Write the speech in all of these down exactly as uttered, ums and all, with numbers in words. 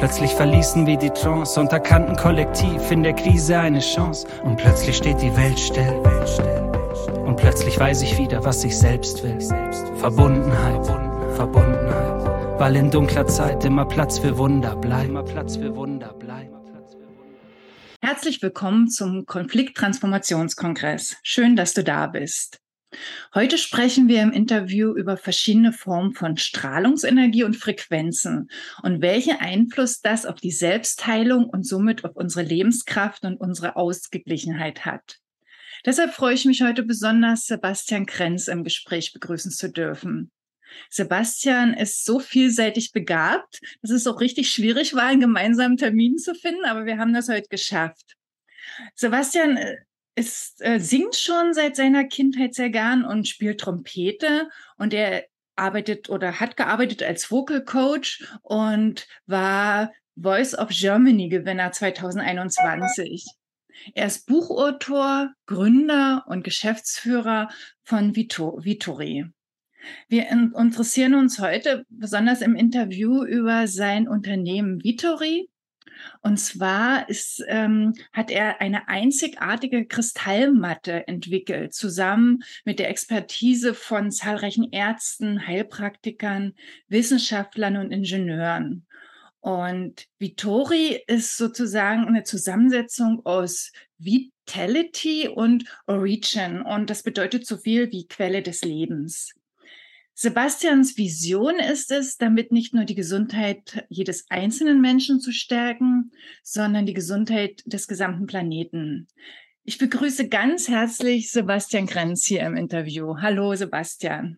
Plötzlich verließen wir die Trance und erkannten kollektiv in der Krise eine Chance. Und plötzlich steht die Welt still. Und plötzlich weiß ich wieder, was ich selbst will. Verbundenheit, Verbundenheit. Weil in dunkler Zeit immer Platz für Wunder bleibt. Immer Platz für Wunder bleibt. Herzlich willkommen zum Konflikttransformationskongress. Schön, dass du da bist. Heute sprechen wir im Interview über verschiedene Formen von Strahlungsenergie und Frequenzen und welchen Einfluss das auf die Selbstheilung und somit auf unsere Lebenskraft und unsere Ausgeglichenheit hat. Deshalb freue ich mich heute besonders, Sebastian Krenz im Gespräch begrüßen zu dürfen. Sebastian ist so vielseitig begabt, dass es auch richtig schwierig war, einen gemeinsamen Termin zu finden, aber wir haben das heute geschafft. Sebastian ist, äh, singt schon seit seiner Kindheit sehr gern und spielt Trompete, und er arbeitet oder hat gearbeitet als Vocal Coach und war Voice of Germany Gewinner zwanzig einundzwanzig. Er ist Buchautor, Gründer und Geschäftsführer von Vittori. Wir interessieren uns heute besonders im Interview über sein Unternehmen Vittori. Und zwar ist, ähm, hat er eine einzigartige Kristallmatte entwickelt, zusammen mit der Expertise von zahlreichen Ärzten, Heilpraktikern, Wissenschaftlern und Ingenieuren. Und Vittori ist sozusagen eine Zusammensetzung aus Vitality und Origin. Und das bedeutet so viel wie Quelle des Lebens. Sebastians Vision ist es, damit nicht nur die Gesundheit jedes einzelnen Menschen zu stärken, sondern die Gesundheit des gesamten Planeten. Ich begrüße ganz herzlich Sebastian Krenz hier im Interview. Hallo Sebastian.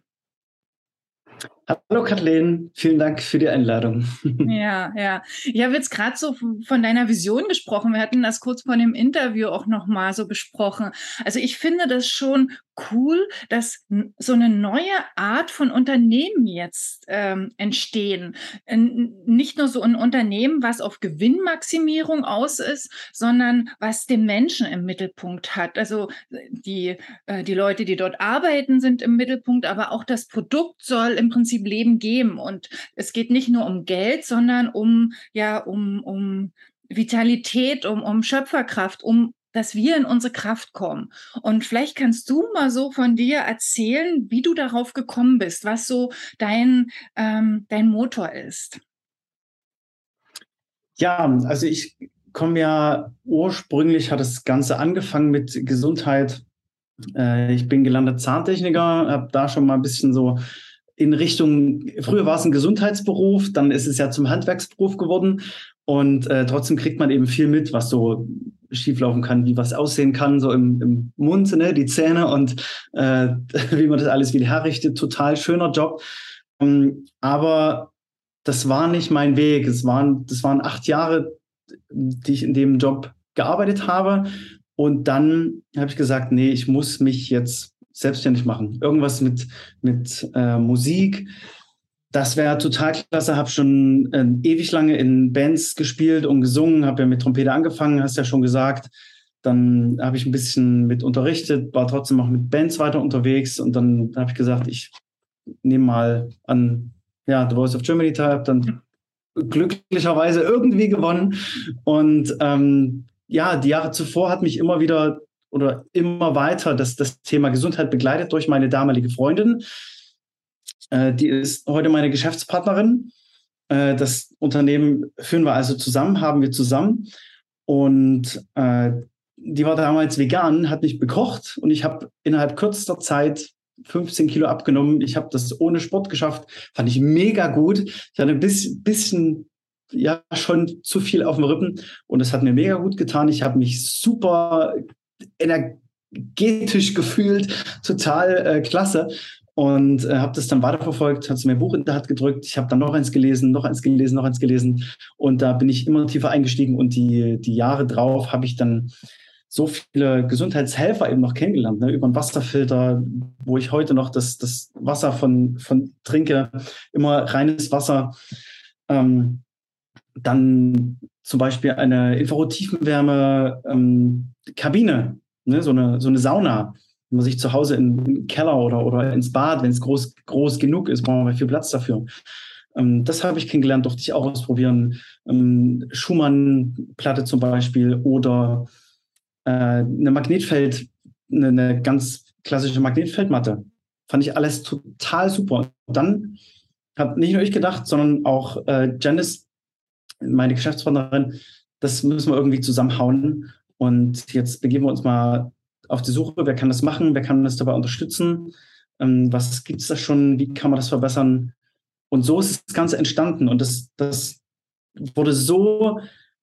Hallo Kathleen, vielen Dank für die Einladung. Ja, ja. Ich habe jetzt gerade so von deiner Vision gesprochen. Wir hatten das kurz vor dem Interview auch nochmal so besprochen. Also ich finde das schon cool, dass so eine neue Art von Unternehmen jetzt ähm, entstehen. Nicht nur so ein Unternehmen, was auf Gewinnmaximierung aus ist, sondern was den Menschen im Mittelpunkt hat. Also die, äh, die Leute, die dort arbeiten, sind im Mittelpunkt, aber auch das Produkt soll im Prinzip Leben geben. Und es geht nicht nur um Geld, sondern um, ja, um, um Vitalität, um, um Schöpferkraft, um dass wir in unsere Kraft kommen. Und vielleicht kannst du mal so von dir erzählen, wie du darauf gekommen bist, was so dein, ähm, dein Motor ist. Ja, also ich komme ja ursprünglich, hat das Ganze angefangen mit Gesundheit. Äh, ich bin gelernter Zahntechniker, habe da schon mal ein bisschen so in Richtung, früher war es ein Gesundheitsberuf, dann ist es ja zum Handwerksberuf geworden, und äh, trotzdem kriegt man eben viel mit, was so schieflaufen kann, wie was aussehen kann, so im, im Mund, ne, die Zähne, und äh, wie man das alles wieder herrichtet. Total schöner Job. Um, aber das war nicht mein Weg. Es waren, das waren acht Jahre, die ich in dem Job gearbeitet habe. Und dann habe ich gesagt, nee, ich muss mich jetzt selbstständig machen. Irgendwas mit, mit äh, Musik. Das wäre total klasse. Habe schon äh, ewig lange in Bands gespielt und gesungen. Habe ja mit Trompete angefangen, hast ja schon gesagt. Dann habe ich ein bisschen mit unterrichtet, war trotzdem auch mit Bands weiter unterwegs. Und dann habe ich gesagt, ich nehme mal an ja, The Voice of Germany teil. Habe dann glücklicherweise irgendwie gewonnen. Und ähm, ja, die Jahre zuvor hat mich immer wieder oder immer weiter das, das Thema Gesundheit begleitet durch meine damalige Freundin. Äh, die ist heute meine Geschäftspartnerin. Äh, das Unternehmen führen wir also zusammen, haben wir zusammen. Und äh, die war damals vegan, hat mich bekocht, und ich habe innerhalb kürzester Zeit fünfzehn Kilo abgenommen. Ich habe das ohne Sport geschafft. Fand ich mega gut. Ich hatte ein bisschen, bisschen ja, schon zu viel auf dem Rippen, und das hat mir mega gut getan. Ich habe mich super energetisch gefühlt, total äh, klasse. Und äh, habe das dann weiterverfolgt, hat mir ein Buch in der Hand gedrückt. Ich habe dann noch eins gelesen, noch eins gelesen, noch eins gelesen. Und da bin ich immer tiefer eingestiegen. Und die, die Jahre drauf habe ich dann so viele Gesundheitshelfer eben noch kennengelernt, ne, über einen Wasserfilter, wo ich heute noch das, das Wasser von, von trinke, immer reines Wasser. Ähm, dann zum Beispiel eine Infrarot-Tiefenwärme-Kabine, ne, so eine, so eine Sauna, wenn man sich zu Hause in, in den Keller oder, oder ins Bad, wenn es groß, groß genug ist, brauchen wir viel Platz dafür. Ähm, das habe ich kennengelernt, durfte ich auch ausprobieren. Ähm, Schumann-Platte zum Beispiel oder äh, eine Magnetfeld, eine, eine ganz klassische Magnetfeldmatte. Fand ich alles total super. Und dann habe nicht nur ich gedacht, sondern auch äh, Janice, meine Geschäftspartnerin, das müssen wir irgendwie zusammenhauen. Und jetzt begeben wir uns mal auf die Suche, wer kann das machen, wer kann das dabei unterstützen, ähm, was gibt es da schon, wie kann man das verbessern. Und so ist das Ganze entstanden. Und das, das wurde so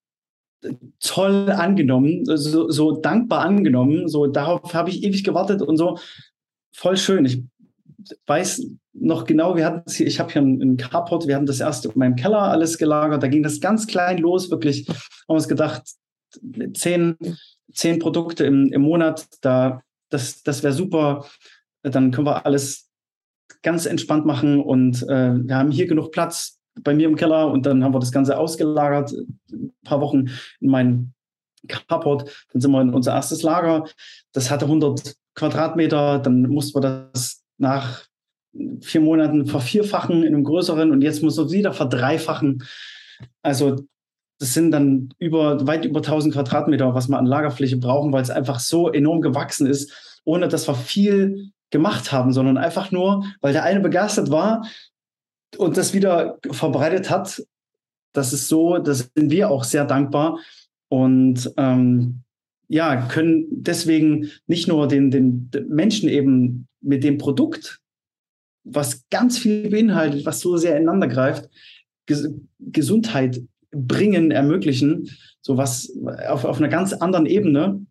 toll angenommen, so, so dankbar angenommen. So, darauf habe ich ewig gewartet und so voll schön. Ich weiß noch genau, wir hatten hier, ich habe hier einen, einen Carport, wir hatten das erst in meinem Keller alles gelagert, da ging das ganz klein los, wirklich, haben wir uns gedacht, zehn, zehn Produkte im, im Monat, da, das, das wäre super, dann können wir alles ganz entspannt machen und äh, wir haben hier genug Platz bei mir im Keller und dann haben wir das Ganze ausgelagert, ein paar Wochen in meinen Carport, dann sind wir in unser erstes Lager, das hatte hundert Quadratmeter, dann mussten wir das nach vier Monaten vervierfachen in einem größeren und jetzt muss man wieder verdreifachen. Also das sind dann über, weit über tausend Quadratmeter, was wir an Lagerfläche brauchen, weil es einfach so enorm gewachsen ist, ohne dass wir viel gemacht haben, sondern einfach nur, weil der eine begeistert war und das wieder verbreitet hat. Das ist so, das sind wir auch sehr dankbar und ähm, ja, können deswegen nicht nur den, den Menschen eben mit dem Produkt, was ganz viel beinhaltet, was so sehr ineinander greift, Ges- Gesundheit bringen, ermöglichen, sowas auf, auf einer ganz anderen Ebene.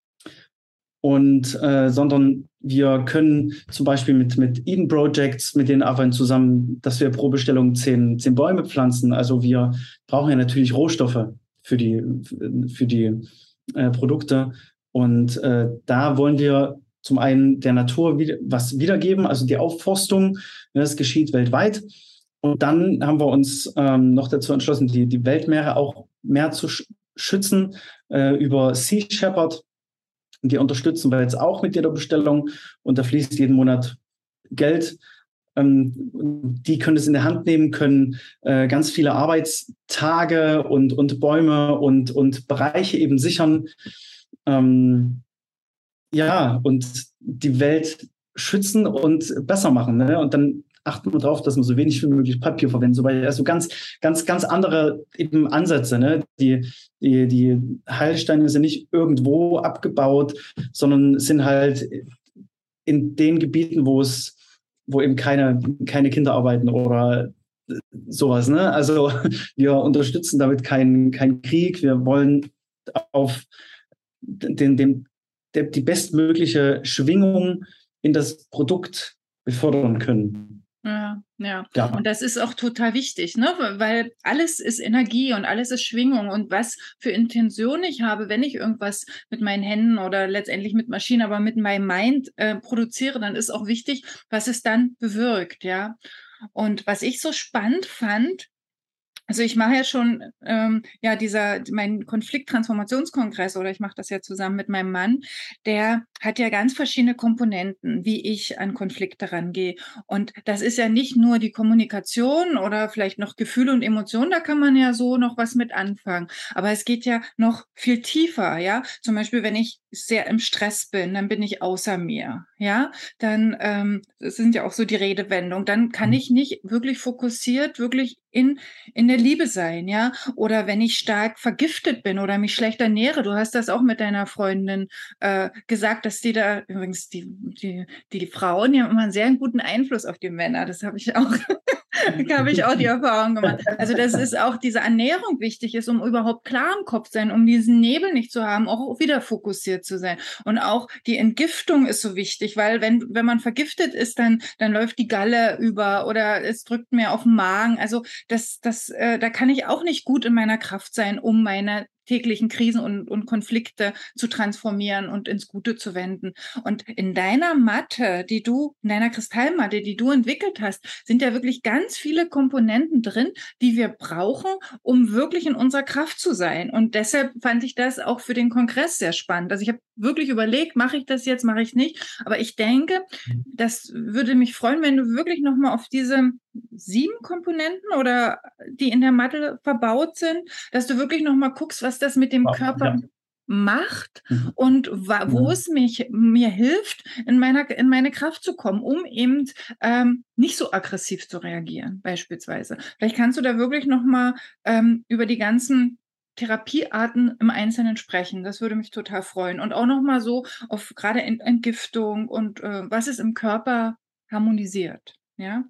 Und äh, sondern wir können zum Beispiel mit, mit Eden Projects, mit denen arbeiten zusammen, dass wir pro Bestellung zehn, zehn Bäume pflanzen. Also wir brauchen ja natürlich Rohstoffe für die, für die äh, Produkte. Und äh, da wollen wir zum einen der Natur wieder, was wiedergeben, also die Aufforstung, das geschieht weltweit. Und dann haben wir uns ähm, noch dazu entschlossen, die, die Weltmeere auch mehr zu sch- schützen äh, über Sea Shepherd. Die unterstützen wir jetzt auch mit jeder Bestellung und da fließt jeden Monat Geld. Ähm, die können es in der Hand nehmen, können äh, ganz viele Arbeitstage und, und Bäume und, und Bereiche eben sichern. Ähm, ja, und die Welt schützen und besser machen. Ne? Und dann achten wir darauf, dass wir so wenig wie möglich Papier verwenden. So, weil also ganz, ganz, ganz andere eben Ansätze. Ne? Die, die, die Heilsteine sind nicht irgendwo abgebaut, sondern sind halt in den Gebieten, wo es, wo eben keine, keine Kinder arbeiten oder sowas. Ne? Also wir unterstützen damit keinen kein Krieg. Wir wollen auf den, den, der, die bestmögliche Schwingung in das Produkt befördern können. Ja, ja, ja. Und das ist auch total wichtig, ne? Weil alles ist Energie und alles ist Schwingung. Und was für Intention ich habe, wenn ich irgendwas mit meinen Händen oder letztendlich mit Maschinen, aber mit meinem Mind äh, produziere, dann ist auch wichtig, was es dann bewirkt, ja. Und was ich so spannend fand, also ich mache ja schon, ähm, ja, dieser, mein Konflikttransformationskongress, oder ich mache das ja zusammen mit meinem Mann, der hat ja ganz verschiedene Komponenten, wie ich an Konflikte rangehe. Und das ist ja nicht nur die Kommunikation oder vielleicht noch Gefühle und Emotionen, da kann man ja so noch was mit anfangen. Aber es geht ja noch viel tiefer, ja. Zum Beispiel, wenn ich sehr im Stress bin, dann bin ich außer mir, ja. Dann ähm, das sind ja auch so die Redewendungen. Dann kann ich nicht wirklich fokussiert, wirklich in in der Liebe sein, ja, oder wenn ich stark vergiftet bin oder mich schlecht ernähre. Du hast das auch mit deiner Freundin äh, gesagt, dass die da übrigens die die die Frauen, die haben immer einen sehr guten Einfluss auf die Männer. Das habe ich auch habe ich auch die Erfahrung gemacht. Also das ist auch diese Ernährung wichtig ist, um überhaupt klar im Kopf sein, um diesen Nebel nicht zu haben, auch wieder fokussiert zu sein. Und auch die Entgiftung ist so wichtig, weil wenn wenn man vergiftet ist, dann dann läuft die Galle über oder es drückt mir auf den Magen. Also das das äh, da kann ich auch nicht gut in meiner Kraft sein, um meine täglichen Krisen und, und Konflikte zu transformieren und ins Gute zu wenden. Und in deiner Matte, die du, in deiner Kristallmatte, die du entwickelt hast, sind ja wirklich ganz viele Komponenten drin, die wir brauchen, um wirklich in unserer Kraft zu sein. Und deshalb fand ich das auch für den Kongress sehr spannend. Also ich habe wirklich überlegt, mache ich das jetzt, mache ich nicht. Aber ich denke, das würde mich freuen, wenn du wirklich nochmal auf diese sieben Komponenten oder die in der Matte verbaut sind, dass du wirklich noch mal guckst, was das mit dem Ja, Körper ja. macht Mhm. und wa- wo Mhm. es mich, mir hilft, in, meiner, in meine Kraft zu kommen, um eben ähm, nicht so aggressiv zu reagieren, beispielsweise. Vielleicht kannst du da wirklich noch mal ähm, über die ganzen Therapiearten im Einzelnen sprechen. Das würde mich total freuen. Und auch noch mal so auf gerade Ent Entgiftung und äh, was es im Körper harmonisiert. Ja?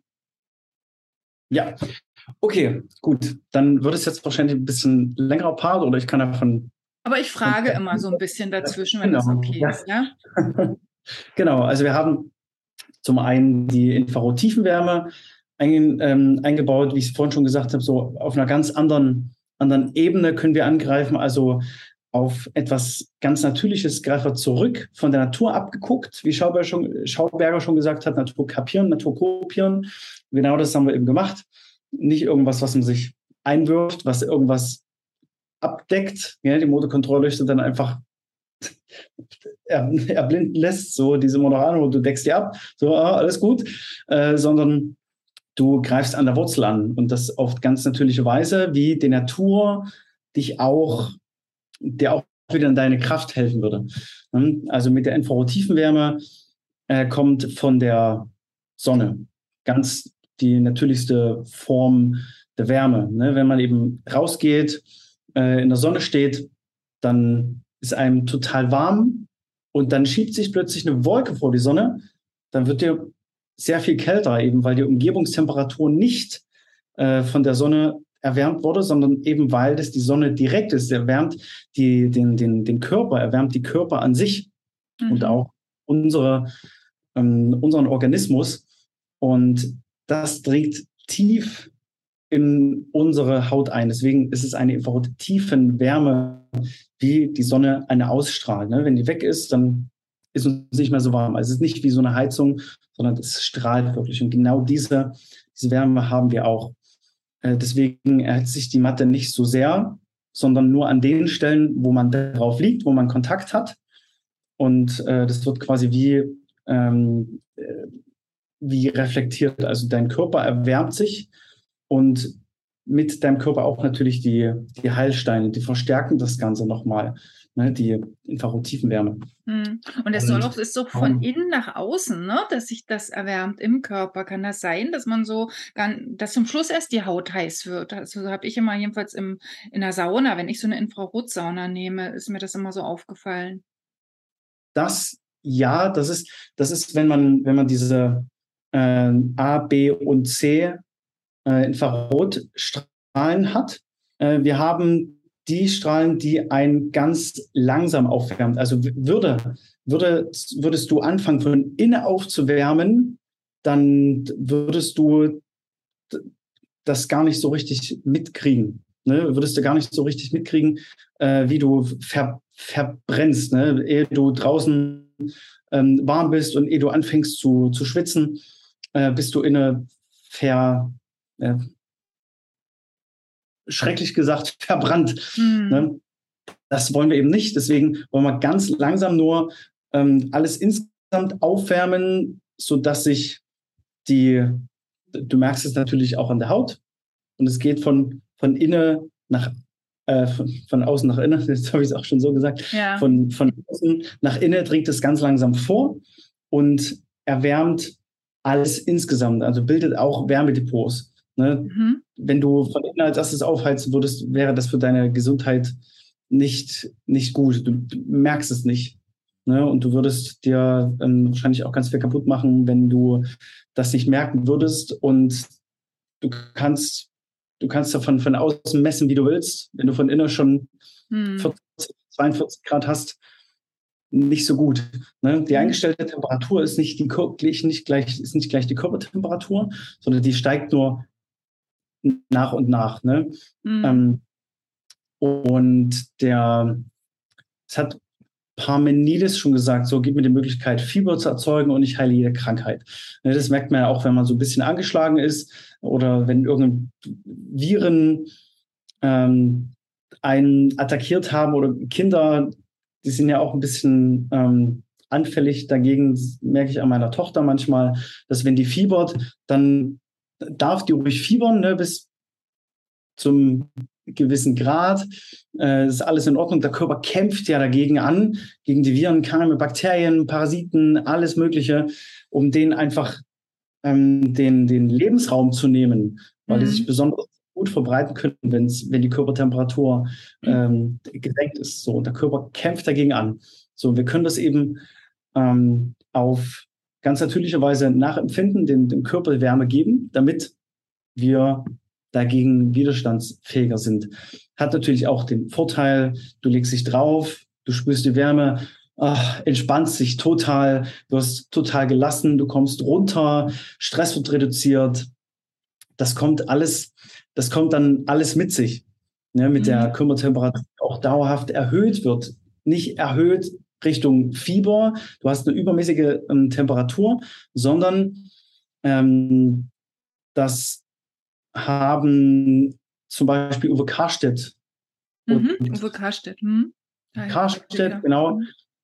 Ja, okay, gut. Dann wird es jetzt wahrscheinlich ein bisschen längerer Part oder ich kann davon. Aber ich frage immer so ein bisschen dazwischen, wenn das Genau, okay ja. ist, ja? Genau, also wir haben zum einen die Infrarot-Tiefenwärme ein, ähm, eingebaut, wie ich es vorhin schon gesagt habe, so auf einer ganz anderen, anderen Ebene können wir angreifen, also auf etwas ganz Natürliches greifen wir zurück, von der Natur abgeguckt, wie Schauberger schon, Schauberger schon gesagt hat, Natur kapieren, Natur kopieren. Genau das haben wir eben gemacht. Nicht irgendwas, was man sich einwirft, was irgendwas abdeckt, ja, die Motorkontrollleuchte dann einfach er, erblinden lässt, so diese Moderano, du deckst die ab, so ah, alles gut, äh, sondern du greifst an der Wurzel an und das auf ganz natürliche Weise, wie die Natur dich auch, dir auch wieder in deine Kraft helfen würde. Also mit der Infrarot-Tiefenwärme äh, kommt von der Sonne ganz die natürlichste Form der Wärme. Ne? Wenn man eben rausgeht, äh, in der Sonne steht, dann ist einem total warm und dann schiebt sich plötzlich eine Wolke vor die Sonne, dann wird dir sehr viel kälter, eben weil die Umgebungstemperatur nicht äh, von der Sonne erwärmt wurde, sondern eben weil das die Sonne direkt ist, erwärmt die, den, den, den Körper, erwärmt die Körper an sich mhm. und auch unsere, ähm, unseren Organismus. Und das dringt tief in unsere Haut ein. Deswegen ist es eine Infrarot-Tiefenwärme, wie die Sonne eine ausstrahlt. Ne? Wenn die weg ist, dann ist uns nicht mehr so warm. Also es ist nicht wie so eine Heizung, sondern es strahlt wirklich. Und genau diese, diese Wärme haben wir auch. Äh, deswegen erhitzt sich die Matte nicht so sehr, sondern nur an den Stellen, wo man drauf liegt, wo man Kontakt hat. Und äh, das wird quasi wie, ähm, wie reflektiert. Also dein Körper erwärmt sich und mit deinem Körper auch natürlich die, die Heilsteine, die verstärken das Ganze nochmal, ne, die Infrarot-Tiefenwärme. Und es soll auch, ist so von innen nach außen, ne, dass sich das erwärmt im Körper. Kann das sein, dass man so, dass zum Schluss erst die Haut heiß wird? Also habe ich immer jedenfalls im, in der Sauna, wenn ich so eine Infrarotsauna nehme, ist mir das immer so aufgefallen. Das, ja, das ist, das ist, wenn man, wenn man diese äh, A, B und C äh, Infrarotstrahlen hat. Äh, wir haben die Strahlen, die einen ganz langsam aufwärmt. Also würde, würde, würdest du anfangen, von innen aufzuwärmen, dann würdest du das gar nicht so richtig mitkriegen. Ne? Würdest du gar nicht so richtig mitkriegen, äh, wie du ver, verbrennst. Ne? Ehe du draußen ähm, warm bist und ehe du anfängst zu, zu schwitzen, äh, bist du inne ver... Äh, schrecklich gesagt, verbrannt. Mhm. Ne? Das wollen wir eben nicht. Deswegen wollen wir ganz langsam nur ähm, alles insgesamt aufwärmen, sodass sich die, du merkst es natürlich auch an der Haut, und es geht von, von innen nach, äh, von, von außen nach innen, jetzt habe ich es auch schon so gesagt, ja. von, von außen nach innen dringt es ganz langsam vor und erwärmt alles insgesamt, also bildet auch Wärmedepots. Ne? Mhm. Wenn du von innen als erstes aufheizen würdest, wäre das für deine Gesundheit nicht, nicht gut. Du, du merkst es nicht. Ne? Und du würdest dir ähm, wahrscheinlich auch ganz viel kaputt machen, wenn du das nicht merken würdest. Und du kannst, du kannst davon von außen messen, wie du willst. Wenn du von innen schon mhm. vierzig, zweiundvierzig Grad hast, nicht so gut. Ne? Die eingestellte Temperatur ist nicht, die, nicht, gleich, ist nicht gleich die Körpertemperatur, sondern die steigt nur nach und nach. Ne? Mhm. Ähm, und der, es hat Parmenides schon gesagt, so gib mir die Möglichkeit, Fieber zu erzeugen und ich heile jede Krankheit. Ne, das merkt man ja auch, wenn man so ein bisschen angeschlagen ist oder wenn irgendein Viren ähm, einen attackiert haben oder Kinder, die sind ja auch ein bisschen ähm, anfällig dagegen, das merke ich an meiner Tochter manchmal, dass wenn die fiebert, dann darf die ruhig fiebern, ne, bis zum gewissen Grad. Äh, ist alles in Ordnung. Der Körper kämpft ja dagegen an, gegen die Viren, Keime, Bakterien, Parasiten, alles Mögliche, um denen einfach ähm, den, den Lebensraum zu nehmen, weil mhm. die sich besonders gut verbreiten können, wenn's, wenn die Körpertemperatur ähm, gesenkt ist. So, und der Körper kämpft dagegen an. So, wir können das eben ähm, auf ganz natürliche Weise nachempfinden, dem, dem Körper Wärme geben, damit wir dagegen widerstandsfähiger sind. Hat natürlich auch den Vorteil, du legst dich drauf, du spürst die Wärme, ach, entspannst dich total, du wirst total gelassen, du kommst runter, Stress wird reduziert. Das kommt alles, das kommt dann alles mit sich, ne, mit mhm. der Körpertemperatur auch dauerhaft erhöht wird. Nicht erhöht Richtung Fieber, du hast eine übermäßige ähm, Temperatur, sondern ähm, das haben zum Beispiel Uwe Karstedt. Mhm, Uwe Karstedt. Hm. Karstedt, genau.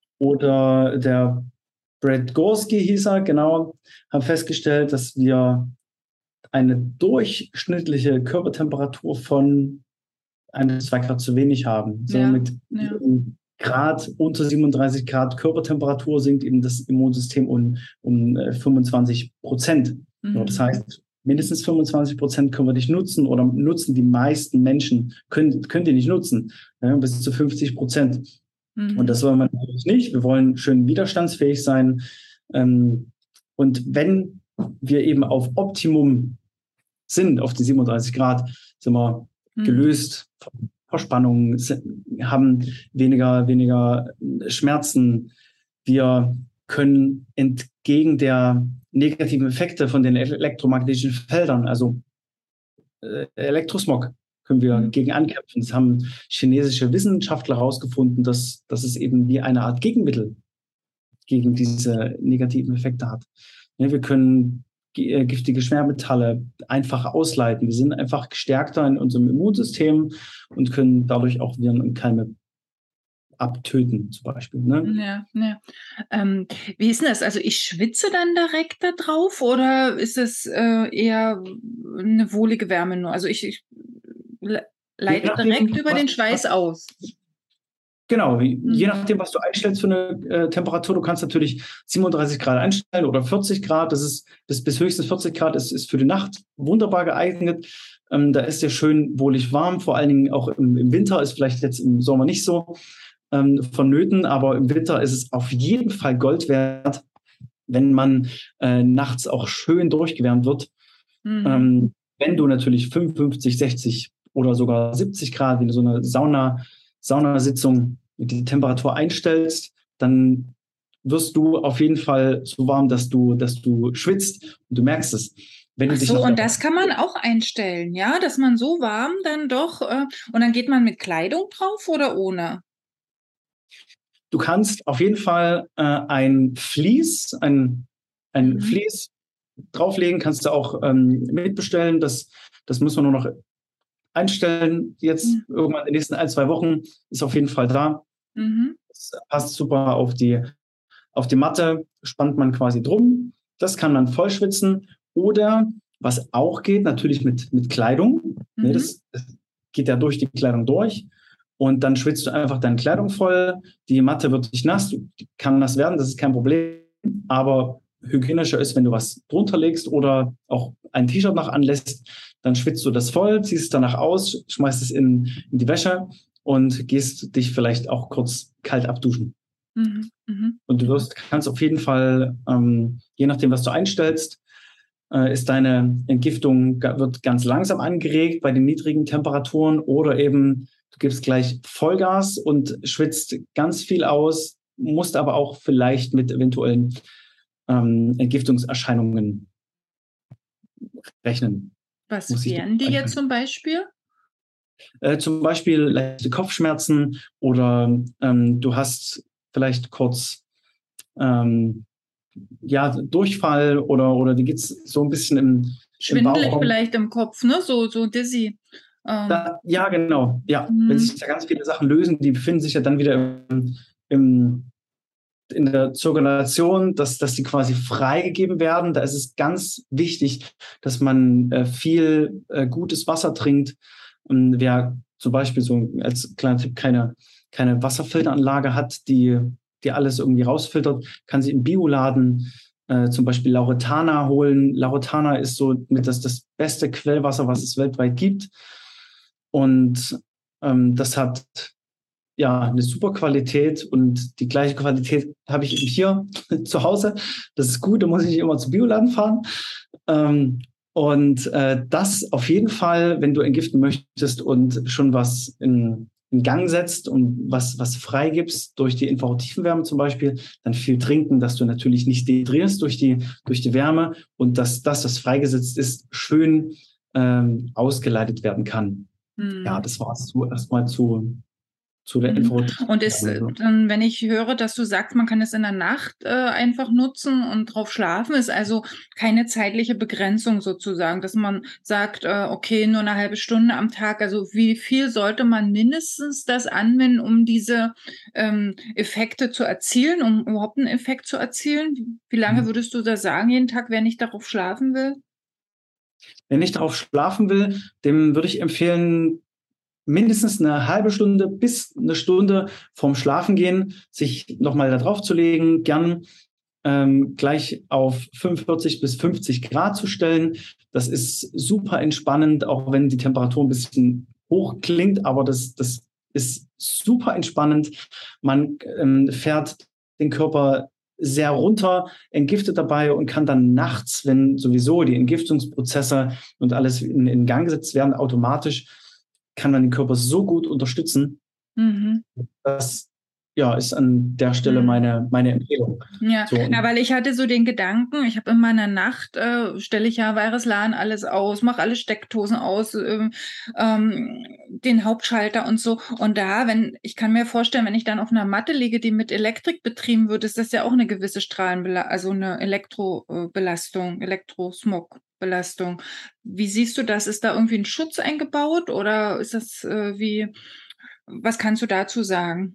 Oder der Brad Gorski hieß er, genau, haben festgestellt, dass wir eine durchschnittliche Körpertemperatur von ein bis zwei Grad zu wenig haben. So ja, mit ja. Grad, unter siebenunddreißig Grad Körpertemperatur sinkt eben das Immunsystem um, um fünfundzwanzig Prozent. Mhm. So, das heißt, mindestens fünfundzwanzig Prozent können wir nicht nutzen oder nutzen die meisten Menschen, können, können die nicht nutzen, ja, bis zu fünfzig Prozent. Mhm. Und das wollen wir natürlich nicht. Wir wollen schön widerstandsfähig sein. Ähm, und wenn wir eben auf Optimum sind, auf die siebenunddreißig Grad, sind wir mhm. gelöst von Verspannung, haben weniger, weniger Schmerzen. Wir können entgegen der negativen Effekte von den elektromagnetischen Feldern, also äh, Elektrosmog, können wir mhm. gegen ankämpfen. Das haben chinesische Wissenschaftler herausgefunden, dass, dass es eben wie eine Art Gegenmittel gegen diese negativen Effekte hat. Ja, wir können äh, giftige Schwermetalle einfach ausleiten. Wir sind einfach gestärkter in unserem Immunsystem und können dadurch auch Viren und Keime abtöten, zum Beispiel. Ne? Ja, ja. Ähm, wie ist denn das? Also ich schwitze dann direkt da drauf oder ist es äh, eher eine wohlige Wärme nur? Also ich, ich leite ja, direkt über den Schweiß was, aus. Genau, je mhm. nachdem, was du einstellst für eine äh, Temperatur, du kannst natürlich siebenunddreißig Grad einstellen oder vierzig Grad, das ist bis, bis höchstens vierzig Grad, ist, ist für die Nacht wunderbar geeignet. Ähm, da ist dir schön wohlig warm, vor allen Dingen auch im, im Winter, ist vielleicht jetzt im Sommer nicht so ähm, vonnöten, aber im Winter ist es auf jeden Fall Gold wert, wenn man äh, nachts auch schön durchgewärmt wird. Mhm. Ähm, wenn du natürlich fünfundfünfzig, sechzig oder sogar siebzig Grad, wie in so eine Sauna Saunasitzung die Temperatur einstellst, dann wirst du auf jeden Fall so warm, dass du, dass du schwitzt und du merkst es. Wenn du Ach so, und das kann man auch einstellen, ja, dass man so warm dann doch, äh, und dann geht man mit Kleidung drauf oder ohne? Du kannst auf jeden Fall äh, ein Vlies, ein, ein mhm. Vlies drauflegen, kannst du auch ähm, mitbestellen. Das, das müssen wir nur noch einstellen. Jetzt mhm. irgendwann in den nächsten ein, zwei Wochen ist auf jeden Fall da. Mhm. Das passt super auf die, auf die Matte, spannt man quasi drum. Das kann man voll schwitzen. Oder was auch geht, natürlich mit, mit Kleidung. Mhm. Ne, das, das geht ja durch die Kleidung durch. Und dann schwitzt du einfach deine Kleidung voll. Die Matte wird nicht nass, kann nass werden, das ist kein Problem. Aber hygienischer ist, wenn du was drunter legst oder auch ein T-Shirt noch anlässt, dann schwitzt du das voll, ziehst es danach aus, schmeißt es in, in die Wäsche und gehst dich vielleicht auch kurz kalt abduschen. Mhm, mh. Und du wirst, kannst auf jeden Fall, ähm, je nachdem, was du einstellst, äh, ist deine Entgiftung, wird ganz langsam angeregt bei den niedrigen Temperaturen oder eben du gibst gleich Vollgas und schwitzt ganz viel aus, musst aber auch vielleicht mit eventuellen ähm, Entgiftungserscheinungen rechnen. Was wären die jetzt zum Beispiel? Äh, zum Beispiel leichte Kopfschmerzen oder ähm, du hast vielleicht kurz ähm, ja, Durchfall oder, oder die geht es so ein bisschen im, Schwindelig im Bauch vielleicht im Kopf, ne? So, so dizzy. Ähm. Da, ja, genau. Ja, mhm. Wenn sich da ganz viele Sachen lösen, die befinden sich ja dann wieder im, im in der Zirkulation, dass, dass die quasi freigegeben werden. Da ist es ganz wichtig, dass man äh, viel äh, gutes Wasser trinkt. Und wer zum Beispiel so als kleiner Tipp keine, keine Wasserfilteranlage hat, die, die alles irgendwie rausfiltert, kann sie im Bioladen äh, zum Beispiel Lauretana holen. Lauretana ist so mit das, das beste Quellwasser, was es weltweit gibt. Und ähm, das hat ja eine super Qualität, und die gleiche Qualität habe ich eben hier zu Hause. Das ist gut, da muss ich nicht immer zum Bioladen fahren. Ähm, und äh, das auf jeden Fall, wenn du entgiften möchtest und schon was in, in Gang setzt und was, was freigibst durch die Infrarottiefenwärme zum Beispiel, dann viel trinken, dass du natürlich nicht dehydrierst durch die, durch die Wärme, und dass das, was freigesetzt ist, schön ähm, ausgeleitet werden kann. Hm. Ja, das war es erstmal zu zu der Info. Und ist dann, wenn ich höre, dass du sagst, man kann es in der Nacht äh, einfach nutzen und drauf schlafen, ist also keine zeitliche Begrenzung sozusagen, dass man sagt, äh, okay, nur eine halbe Stunde am Tag. Also wie viel sollte man mindestens das anwenden, um diese ähm, Effekte zu erzielen, um überhaupt einen Effekt zu erzielen? Wie lange würdest du da sagen, jeden Tag, wenn ich darauf schlafen will? Wenn ich darauf schlafen will, dem würde ich empfehlen, mindestens eine halbe Stunde bis eine Stunde vorm Schlafengehen sich nochmal da drauf zu legen, gern ähm, gleich auf fünfundvierzig bis fünfzig Grad zu stellen. Das ist super entspannend, auch wenn die Temperatur ein bisschen hoch klingt, aber das, das ist super entspannend. Man ähm, fährt den Körper sehr runter, entgiftet dabei und kann dann nachts, wenn sowieso die Entgiftungsprozesse und alles in, in Gang gesetzt werden, automatisch kann man den Körper so gut unterstützen. Mhm. Das ja, ist an der Stelle meine, meine Empfehlung. Ja, so, ja, weil ich hatte so den Gedanken, ich habe in meiner Nacht, äh, stelle ich ja Viruslan alles aus, mache alle Steckdosen aus, ähm, ähm, den Hauptschalter und so. Und da, wenn, ich kann mir vorstellen, wenn ich dann auf einer Matte liege, die mit Elektrik betrieben wird, ist das ja auch eine gewisse Strahlenbelastung, also eine Elektrobelastung, Elektrosmogbelastung. Wie siehst du das? Ist da irgendwie ein Schutz eingebaut oder ist das äh, wie, was kannst du dazu sagen?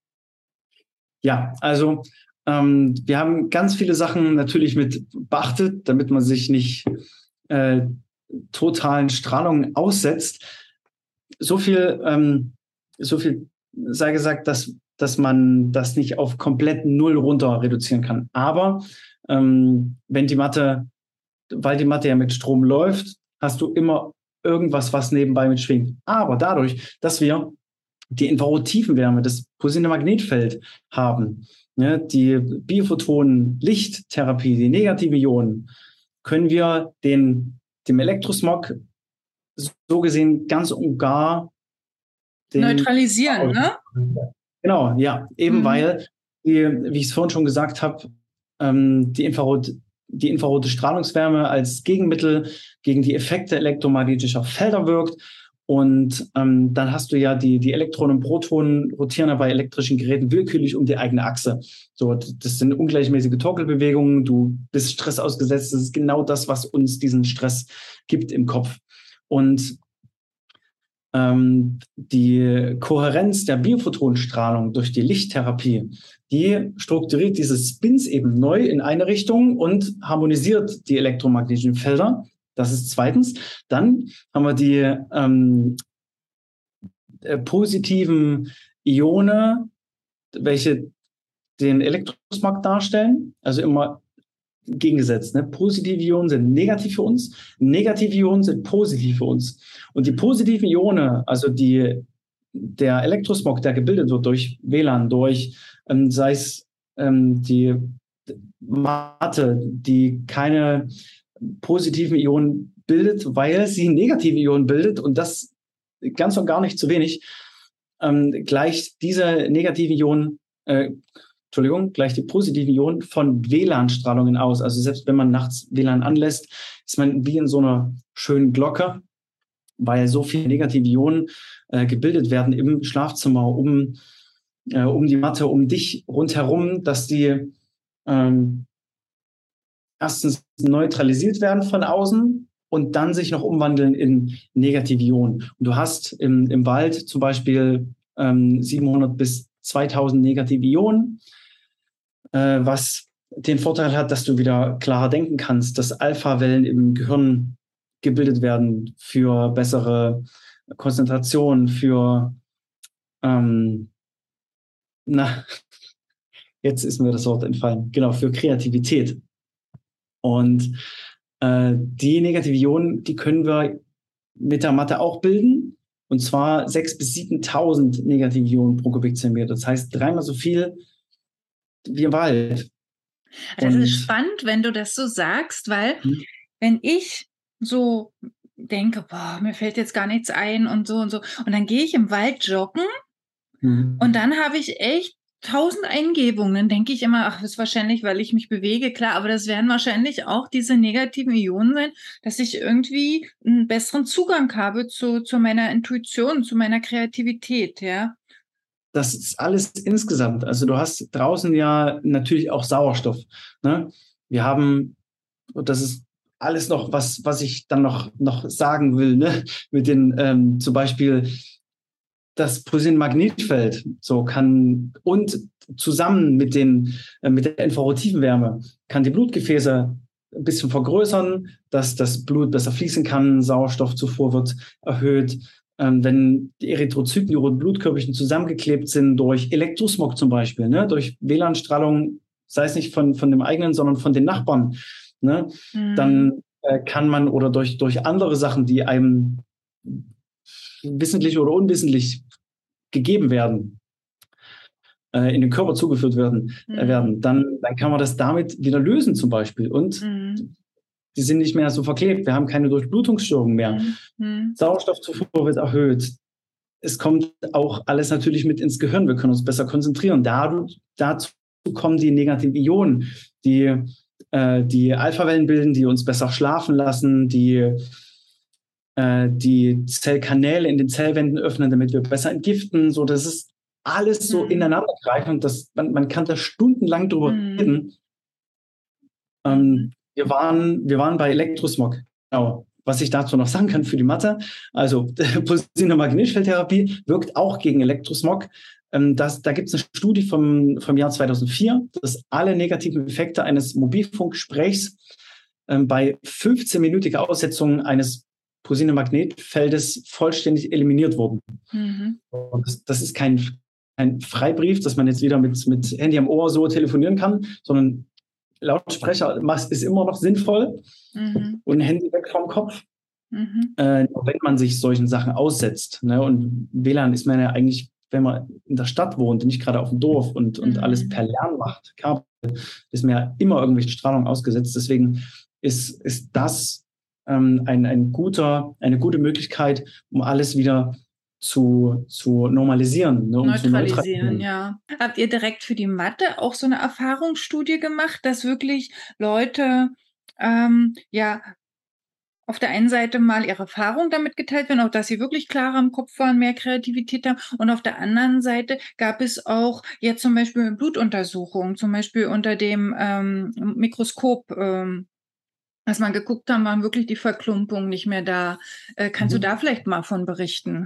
Ja, also ähm, wir haben ganz viele Sachen natürlich mit beachtet, damit man sich nicht äh, totalen Strahlungen aussetzt. So viel, ähm, so viel sei gesagt, dass, dass man das nicht auf komplett null runter reduzieren kann. Aber ähm, wenn die Matte, weil die Matte ja mit Strom läuft, hast du immer irgendwas, was nebenbei mitschwingt. Aber dadurch, dass wir die Infrarottiefenwärme, das pulsierende Magnetfeld haben, ja, die Biophotonen-Lichttherapie, die negative Ionen, können wir den, dem Elektrosmog so gesehen ganz und gar den neutralisieren, ne? Genau, ja, eben mhm. weil, wie, wie ich es vorhin schon gesagt habe, ähm, die Infrarot die infrarote Strahlungswärme als Gegenmittel gegen die Effekte elektromagnetischer Felder wirkt. Und ähm, dann hast du ja die, die Elektronen und Protonen rotieren ja bei elektrischen Geräten willkürlich um die eigene Achse. So, das sind ungleichmäßige Torkelbewegungen, du bist Stress ausgesetzt. Das ist genau das, was uns diesen Stress gibt im Kopf. Und ähm, die Kohärenz der Biophotonenstrahlung durch die Lichttherapie, die strukturiert diese Spins eben neu in eine Richtung und harmonisiert die elektromagnetischen Felder. Das ist zweitens. Dann haben wir die ähm, äh, positiven Ione, welche den Elektrosmog darstellen. Also immer gegengesetzt. Ne? Positive Ionen sind negativ für uns, negative Ionen sind positiv für uns. Und die positiven Ione, also die, der Elektrosmog, der gebildet wird durch W L A N, durch ähm, sei es ähm, die Matte, die keine positiven Ionen bildet, weil sie negative Ionen bildet, und das ganz und gar nicht zu wenig, ähm, gleicht diese negativen Ionen, äh, Entschuldigung, gleicht die positiven Ionen von W L A N-Strahlungen aus. Also selbst wenn man nachts W L A N anlässt, ist man wie in so einer schönen Glocke, weil so viele negative Ionen äh, gebildet werden im Schlafzimmer, um, äh, um die Matte, um dich rundherum, dass die ähm, erstens neutralisiert werden von außen und dann sich noch umwandeln in negative Ionen. Und du hast im, im Wald zum Beispiel ähm, siebenhundert bis zweitausend negative Ionen. äh, was den Vorteil hat, dass du wieder klarer denken kannst, dass Alpha-Wellen im Gehirn gebildet werden für bessere Konzentration, für ähm, na, jetzt ist mir das Wort entfallen, genau, für Kreativität. Und äh, die negative Ionen, die können wir mit der Matte auch bilden, und zwar sechstausend bis siebentausend negative Ionen pro Kubikzentimeter. Das heißt dreimal so viel wie im Wald. Das Und, ist spannend, wenn du das so sagst, weil hm. wenn ich so denke, boah, mir fällt jetzt gar nichts ein und so und so, und dann gehe ich im Wald joggen Mhm. und dann habe ich echt tausend Eingebungen. Dann denke ich immer, ach, das ist wahrscheinlich, weil ich mich bewege, klar, aber das werden wahrscheinlich auch diese negativen Ionen sein, dass ich irgendwie einen besseren Zugang habe zu, zu meiner Intuition, zu meiner Kreativität, ja. Das ist alles insgesamt. Also du hast draußen ja natürlich auch Sauerstoff. Ne? Wir haben, das ist alles noch, was, was ich dann noch, noch sagen will, ne? Mit den ähm, zum Beispiel das Poisson-Magnetfeld so kann, und zusammen mit, den, äh, mit der Infrarottiefenwärme kann die Blutgefäße ein bisschen vergrößern, dass das Blut besser fließen kann, Sauerstoffzufuhr wird erhöht. Ähm, wenn die Erythrozyten, die roten Blutkörperchen, zusammengeklebt sind durch Elektrosmog zum Beispiel, ne, durch W L A N-Strahlung, sei es nicht von, von dem eigenen, sondern von den Nachbarn, ne, mhm. dann äh, kann man, oder durch, durch andere Sachen, die einem wissentlich oder unwissentlich gegeben werden, äh, in den Körper zugeführt werden, mhm. äh, werden dann, dann kann man das damit wieder lösen zum Beispiel. Und mhm. die sind nicht mehr so verklebt. Wir haben keine Durchblutungsstörungen mehr. Mhm. Sauerstoffzufuhr wird erhöht. Es kommt auch alles natürlich mit ins Gehirn. Wir können uns besser konzentrieren. Dadurch, dazu kommen die negativen Ionen, die äh, die Alpha-Wellen bilden, die uns besser schlafen lassen, die äh, die Zellkanäle in den Zellwänden öffnen, damit wir besser entgiften. So, das ist alles so mhm. ineinander greifend. Das, man, man kann da stundenlang drüber mhm. reden. Ähm, Wir waren, wir waren bei Elektrosmog. Genau. Was ich dazu noch sagen kann für die Mathe, also Poisson Magnetfeldtherapie wirkt auch gegen Elektrosmog. Ähm, das, da gibt es eine Studie vom, vom Jahr zweitausendvier, dass alle negativen Effekte eines Mobilfunkgesprächs ähm, bei fünfzehnminütiger Aussetzung eines Poisson Magnetfeldes vollständig eliminiert wurden. Mhm. Und das, das ist kein, kein Freibrief, dass man jetzt wieder mit, mit Handy am Ohr so telefonieren kann, sondern Lautsprecher ist immer noch sinnvoll, mhm. und ein Handy weg vom Kopf, mhm. äh, wenn man sich solchen Sachen aussetzt. Ne? Und W L A N ist man ja eigentlich, wenn man in der Stadt wohnt und nicht gerade auf dem Dorf und, und mhm. alles per Lärm macht, Kabel, ist man ja immer irgendwelche Strahlung ausgesetzt. Deswegen ist, ist das ähm, ein, ein guter, eine gute Möglichkeit, um alles wieder zu, zu normalisieren. Ne, um neutralisieren, zu neutralisieren, ja. Habt ihr direkt für die Mathe auch so eine Erfahrungsstudie gemacht, dass wirklich Leute, ähm, ja, auf der einen Seite mal ihre Erfahrung damit geteilt werden, auch dass sie wirklich klarer im Kopf waren, mehr Kreativität haben, und auf der anderen Seite gab es auch jetzt zum Beispiel Blutuntersuchungen, zum Beispiel unter dem ähm, Mikroskop, ähm, dass man geguckt haben, waren wirklich die Verklumpungen nicht mehr da. Äh, kannst mhm. du da vielleicht mal von berichten?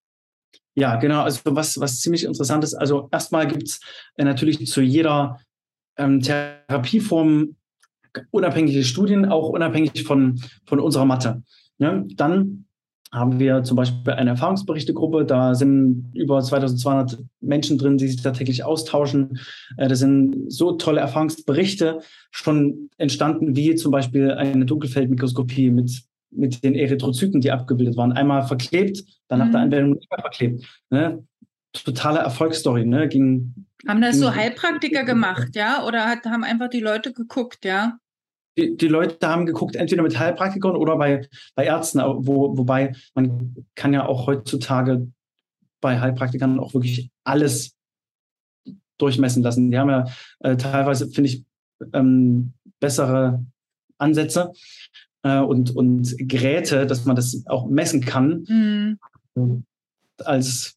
Ja, genau. Also was, was ziemlich interessant ist, also erstmal gibt es äh, natürlich zu jeder ähm, Therapieform unabhängige Studien, auch unabhängig von, von unserer Mathe. Ja, dann haben wir zum Beispiel eine Erfahrungsberichtegruppe, da sind über zweitausendzweihundert Menschen drin, die sich da täglich austauschen. Äh, da sind so tolle Erfahrungsberichte schon entstanden, wie zum Beispiel eine Dunkelfeldmikroskopie mit mit den Erythrozyten, die abgebildet waren. Einmal verklebt, dann nach mhm. der Anwendung nicht mehr verklebt. Ne? Totale Erfolgsstory. Ne? Ging, haben das ging, so Heilpraktiker gemacht, ja? Oder hat, haben einfach die Leute geguckt, ja? Die, die Leute haben geguckt, entweder mit Heilpraktikern oder bei, bei Ärzten, wo, wobei man kann ja auch heutzutage bei Heilpraktikern auch wirklich alles durchmessen lassen. Die haben ja äh, teilweise, finde ich, ähm, bessere Ansätze. Und, und Geräte, dass man das auch messen kann, mhm. als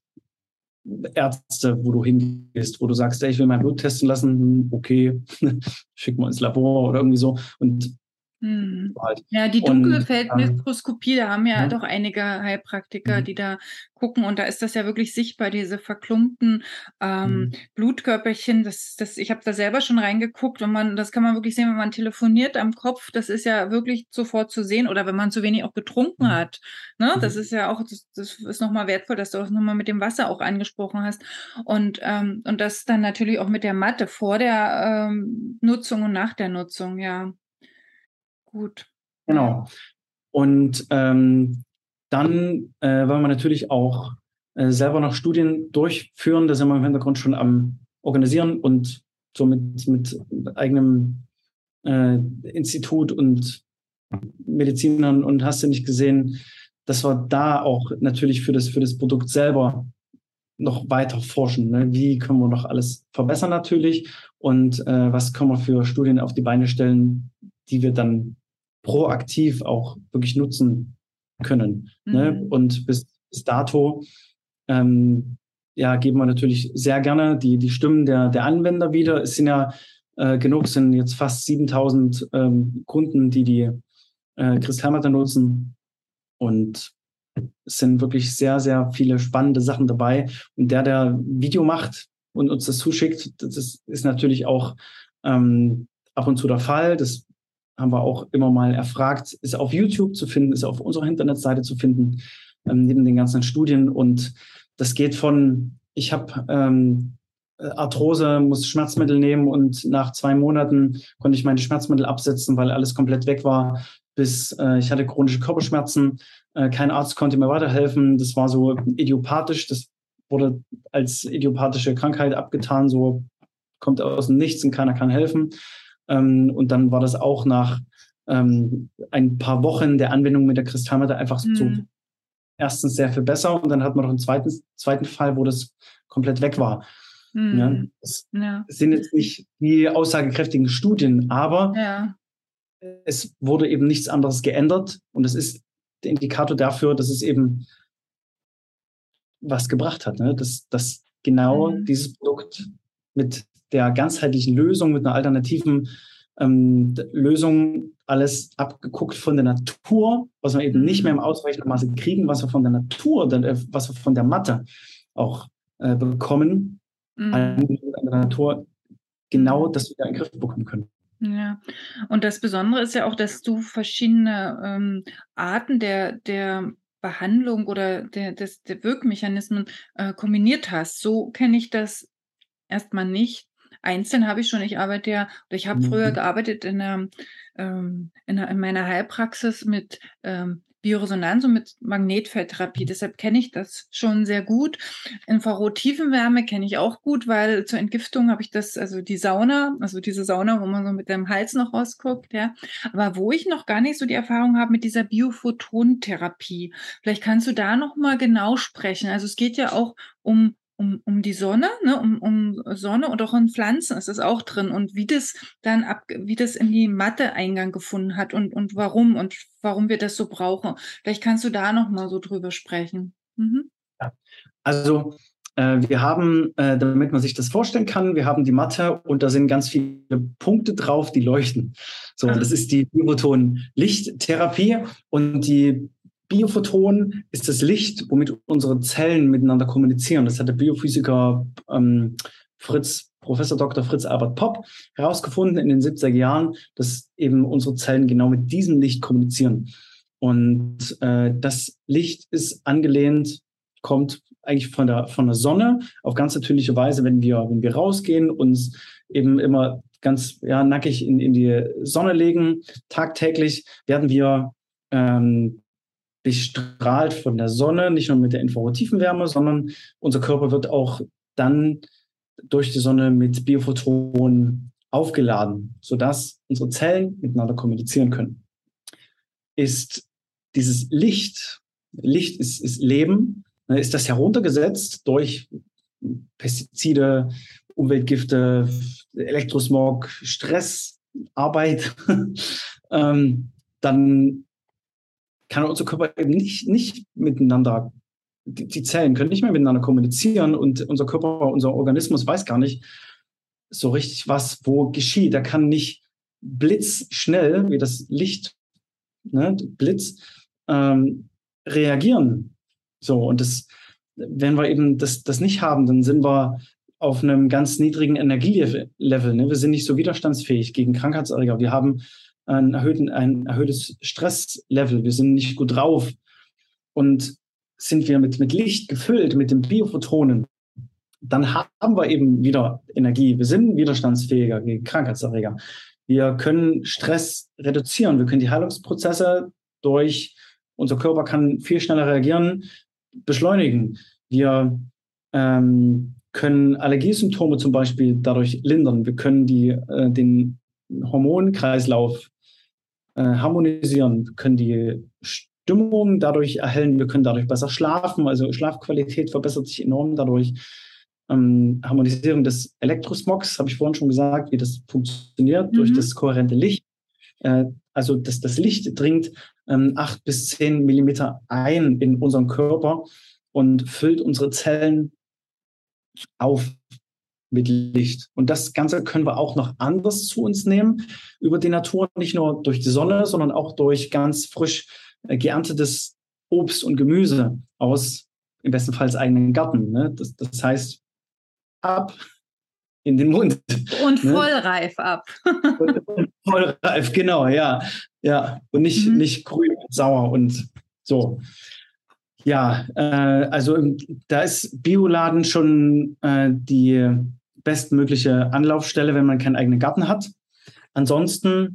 Ärzte, wo du hingehst, wo du sagst, ey, ich will mein Blut testen lassen, okay, schick mal ins Labor oder irgendwie so. Und Mhm. Halt. Ja, die Und, Dunkelfeldmikroskopie, da haben ja, ja. doch einige Heilpraktiker, Mhm. die da gucken und da ist das ja wirklich sichtbar, diese verklumpten ähm, Mhm. Blutkörperchen. Das, das, ich habe da selber schon reingeguckt und man, das kann man wirklich sehen, wenn man telefoniert am Kopf. Das ist ja wirklich sofort zu sehen oder wenn man zu wenig auch getrunken Mhm. hat. Ne? Das Mhm. ist ja auch, das, das ist nochmal wertvoll, dass du das nochmal mit dem Wasser auch angesprochen hast. Und, ähm, und das dann natürlich auch mit der Matte vor der ähm, Nutzung und nach der Nutzung, ja. Gut. Genau. Ja. Und ähm, dann äh, wollen wir natürlich auch äh, selber noch Studien durchführen. Da sind wir im Hintergrund schon am Organisieren und so mit, mit eigenem äh, Institut und Medizinern und hast du nicht gesehen, dass wir da auch natürlich für das, für das Produkt selber noch weiter forschen. Ne? Wie können wir noch alles verbessern natürlich und äh, was können wir für Studien auf die Beine stellen, die wir dann proaktiv auch wirklich nutzen können. Mhm. Ne? Und bis, bis dato ähm, ja, geben wir natürlich sehr gerne die, die Stimmen der, der Anwender wieder. Es sind ja äh, genug, es sind jetzt fast siebentausend ähm, Kunden, die die äh, Kristallmatte nutzen. Und es sind wirklich sehr, sehr viele spannende Sachen dabei. Und der, der Video macht und uns das zuschickt, das ist natürlich auch ähm, ab und zu der Fall. Das haben wir auch immer mal erfragt. Ist auf YouTube zu finden, ist auf unserer Internetseite zu finden, ähm, neben den ganzen Studien. Und das geht von, ich habe ähm, Arthrose, muss Schmerzmittel nehmen und nach zwei Monaten konnte ich meine Schmerzmittel absetzen, weil alles komplett weg war, bis äh, ich hatte chronische Körperschmerzen. Äh, kein Arzt konnte mir weiterhelfen. Das war so idiopathisch. Das wurde als idiopathische Krankheit abgetan. So kommt aus dem Nichts und keiner kann helfen. Ähm, und dann war das auch nach ähm, ein paar Wochen der Anwendung mit der Kristallmatte einfach Mhm. so erstens sehr viel besser und dann hat man noch einen zweiten, zweiten Fall, wo das komplett weg war. Mhm. Ja, das Ja. sind jetzt nicht die aussagekräftigen Studien, aber Ja. es wurde eben nichts anderes geändert und es ist der Indikator dafür, dass es eben was gebracht hat, ne? dass, dass genau Mhm. dieses Produkt mit der ganzheitlichen Lösung, mit einer alternativen ähm, Lösung, alles abgeguckt von der Natur, was wir eben Mhm. nicht mehr im ausreichenden Maße kriegen, was wir von der Natur, dann, äh, was wir von der Matte auch äh, bekommen, Mhm. an der Natur, genau Mhm. das wieder in den Griff bekommen können. Ja, und das Besondere ist ja auch, dass du verschiedene ähm, Arten der, der Behandlung oder der, des, der Wirkmechanismen äh, kombiniert hast. So kenne ich das erstmal nicht. Einzeln habe ich schon, ich arbeite ja, oder ich habe früher Mhm. gearbeitet in, einer, ähm, in, einer, in meiner Heilpraxis mit ähm, Bioresonanz und mit Magnetfeldtherapie. Deshalb kenne ich das schon sehr gut. Infrarot-Tiefenwärme kenne ich auch gut, weil zur Entgiftung habe ich das, also die Sauna, also diese Sauna, wo man so mit dem Hals noch rausguckt, ja. Aber wo ich noch gar nicht so die Erfahrung habe mit dieser Biophotontherapie. Vielleicht kannst du da noch mal genau sprechen. Also es geht ja auch um Um, um die Sonne, ne, um, um Sonne und auch in Pflanzen ist das auch drin und wie das dann ab, wie das in die Matte Eingang gefunden hat und, und warum und warum wir das so brauchen. Vielleicht kannst du da noch mal so drüber sprechen. Mhm. Ja. Also äh, wir haben, äh, damit man sich das vorstellen kann, wir haben die Matte und da sind ganz viele Punkte drauf, die leuchten. So, Ach. das ist die Biophoton-Lichttherapie und die Biophoton ist das Licht, womit unsere Zellen miteinander kommunizieren. Das hat der Biophysiker ähm, Fritz, Professor Doktor Fritz Albert Popp herausgefunden in den siebziger Jahren, dass eben unsere Zellen genau mit diesem Licht kommunizieren. Und äh, das Licht ist angelehnt, kommt eigentlich von der, von der Sonne auf ganz natürliche Weise, wenn wir, wenn wir rausgehen, uns eben immer ganz ja, nackig in, in die Sonne legen. Tagtäglich werden wir ähm, bestrahlt von der Sonne, nicht nur mit der Infrarot-Tiefenwärme, sondern unser Körper wird auch dann durch die Sonne mit Biophotonen aufgeladen, sodass unsere Zellen miteinander kommunizieren können. Ist dieses Licht, Licht ist, ist Leben, ist das heruntergesetzt durch Pestizide, Umweltgifte, Elektrosmog, Stress, Arbeit, ähm, dann kann unser Körper eben nicht, nicht miteinander, die, die Zellen können nicht mehr miteinander kommunizieren und unser Körper, unser Organismus weiß gar nicht so richtig, was wo geschieht. Er kann nicht blitzschnell, wie das Licht, ne, Blitz, ähm, reagieren. So, und das, wenn wir eben das, das nicht haben, dann sind wir auf einem ganz niedrigen Energielevel. Ne? Wir sind nicht so widerstandsfähig gegen Krankheitserreger. Wir haben einen erhöhten, ein erhöhtes Stresslevel. Wir sind nicht gut drauf. Und sind wir mit, mit Licht gefüllt, mit den Biophotonen, dann haben wir eben wieder Energie. Wir sind widerstandsfähiger gegen Krankheitserreger. Wir können Stress reduzieren. Wir können die Heilungsprozesse durch, unser Körper kann viel schneller reagieren, beschleunigen. Wir ähm, können Allergiesymptome zum Beispiel dadurch lindern. Wir können die, äh, den Hormonkreislauf äh, harmonisieren. Wir können die Stimmung dadurch erhellen. Wir können dadurch besser schlafen. Also Schlafqualität verbessert sich enorm dadurch. Ähm, Harmonisierung des Elektrosmogs, habe ich vorhin schon gesagt, wie das funktioniert, mhm. durch das kohärente Licht. Äh, also das, das Licht dringt ähm, acht bis zehn Millimeter ein in unseren Körper und füllt unsere Zellen auf mit Licht. Und das Ganze können wir auch noch anders zu uns nehmen über die Natur, nicht nur durch die Sonne, sondern auch durch ganz frisch äh, geerntetes Obst und Gemüse aus im besten Fall eigenen Garten. Ne? Das, das heißt, ab in den Mund. Und vollreif ne? ab. und, und vollreif, genau, ja. ja. Und nicht, mhm. nicht grün und sauer und so. Ja, äh, also da ist Bioladen schon äh, die bestmögliche Anlaufstelle, wenn man keinen eigenen Garten hat. Ansonsten